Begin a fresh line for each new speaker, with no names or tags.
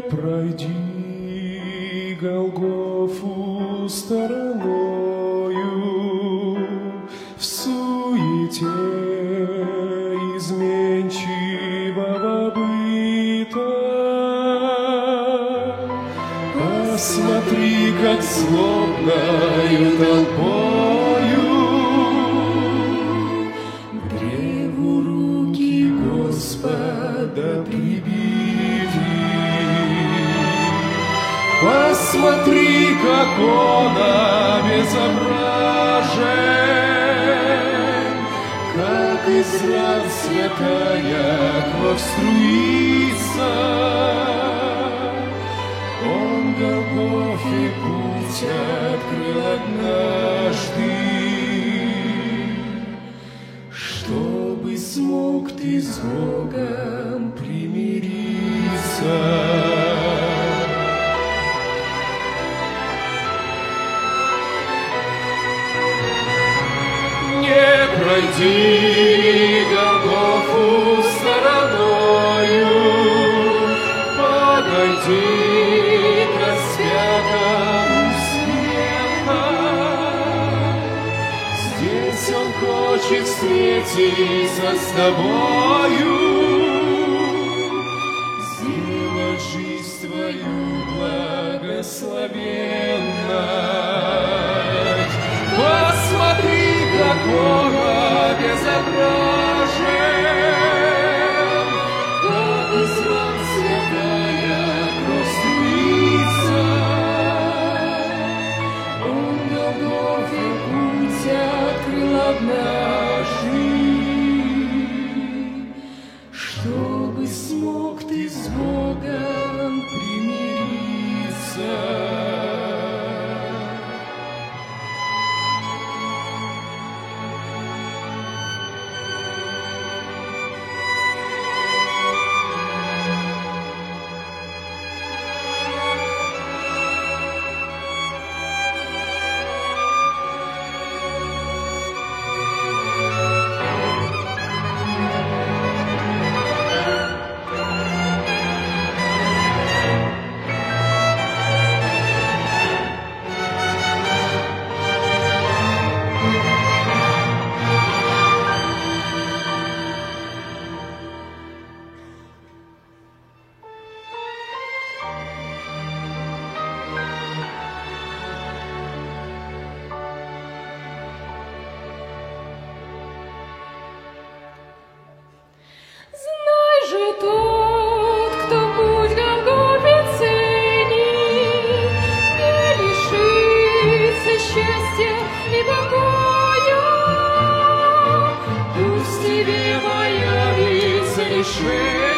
Пройди Голгофу стороною, в суете изменчивого быта. Посмотри, как злобною толпою к древу руки Господа прибиты. Посмотри, как он обезображен, как из ран святая кровь струится. Он Голгофе путь открыл однажды, чтобы смог ты с Богом примириться. Пройди Голгофу стороною, подойди к распятому смертно. Здесь он хочет встретиться с тобою, сделать жизнь твою благословенной. Посмотри, как он обезображен, как из ран святая кровь струится. Он Голгофе путь открыл однажды, чтобы смог ты с Богом примириться. Шесть.